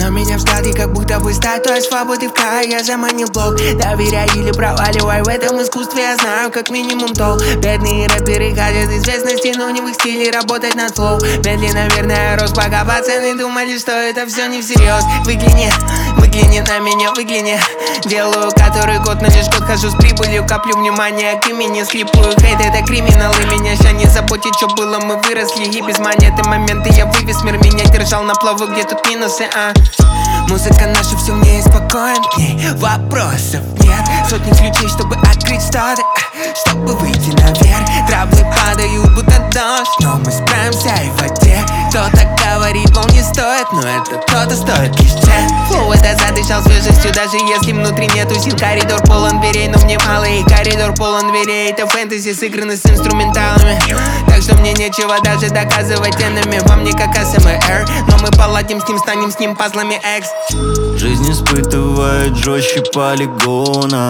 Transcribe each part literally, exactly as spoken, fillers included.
на меня взгляд, и как будто бы статуя свободы в край. Я заманил блок, доверяй или проваливай. В этом искусстве я знаю как минимум толк. Бедные рэперы хотят известности, но не в их стиле работать над флоу. Медленно, наверное, рос, пока пацаны думали, что это все не всерьез. Выгляни, выгляни на меня, выгляни. Делаю который год, но лишь год хожу с прибылью. Коплю внимание к имени, слипую хейт, это криминалы. Меня ща не заботит, что было, мы выросли. И без монеты моменты я вывез мир. Меня держал на плаву, где тут минусы, а музыка наша все в ней спокоен, к ней вопросов нет. Сотни ключей, чтобы открыть что-то, чтобы выйти наверх. Траблы падают, будто дождь, но мы справимся и в воде. Кто-то говорит, мол, не стоит, но это кто-то стоит лишь чек. Флоу это задышал свежестью, даже если внутри нету сил. Коридор полон дверей, но мне мало, и коридор полон дверей. Это фэнтези сыграны с инструменталами, так что мне нечего даже доказывать энеми. Вам не как эс эм эр, но мы поладим с ним, станем с ним пазлами экс. Жизнь испытывает жестче полигона,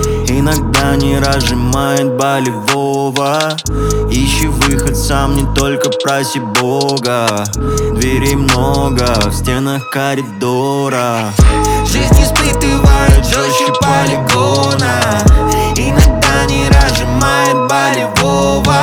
иногда не разжимает болевого. Ищи выход сам, не только проси Бога. Дверей много, в стенах коридора. Жизнь испытывает жестче полигона, иногда не разжимает болевого.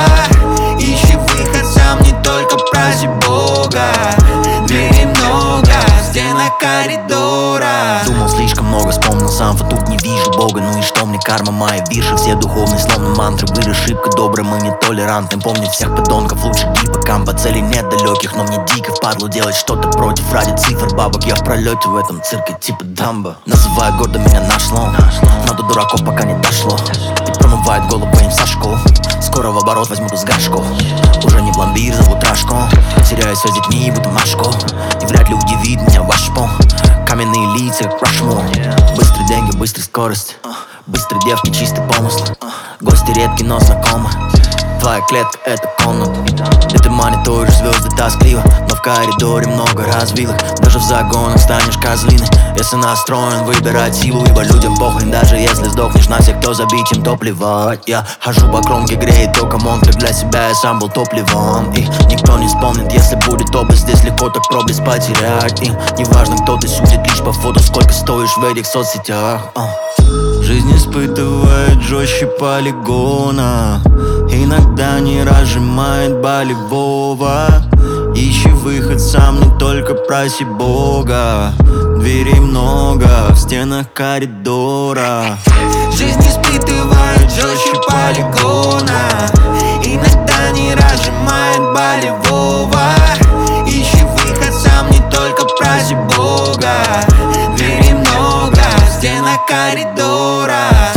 Ищи выход сам, не только проси Бога. Дверей много, в стенах коридора. Думал слишком много, вспомнил сам, вот тут не вижу Бога. Ну и что мне карма, мои вирши, все духовные, словно мантры. Были ошибка добрым и нетолерантным. Помнить всех подонков лучше гиппокампа. Целей нет далеких, но мне дико впадло делать что-то против ради цифр бабок. Я в пролете в этом цирке типа Дамбо. Называют гордо меня наш слон, но до дураков пока не дошло. Ведь промывает голову им со школ. Скоро в оборот возьмут из горшков. Уже не пломбир, зовут Рашко. Теряю связь с детьми, будто Машко. И вряд ли удивит меня ваш пол. Каменные лица, как Рашмор. Быстрые деньги, быстрая скорость. Быстрые девки, чистый помысл. Гости редкие, но знакомы. Твоя клетка — это комната, где ты мониторишь звезды тоскливо. Но в коридоре много развилок. Даже в загонах станешь козлиной, если настроен выбирать силу. Ибо людям похрен, даже если сдохнешь. На всех, кто забить, им то плевать. Я хожу по кромке, греет только монстры. Для себя я сам был топливом, и никто не вспомнит, если будет область. Здесь легко так проблеск потерять. Им неважно, кто ты, судит лишь по фото, сколько стоишь в этих соцсетях. Жизнь испытывает жестче полигона, иногда не разжимает болевого. Ищи выход сам, не только проси Бога. Дверей много, в стенах коридора. Жизнь испытывает жестче полигона, иногда не разжимает болевого. Ищи выход сам, не только проси Бога. Дверей много, в стенах коридора.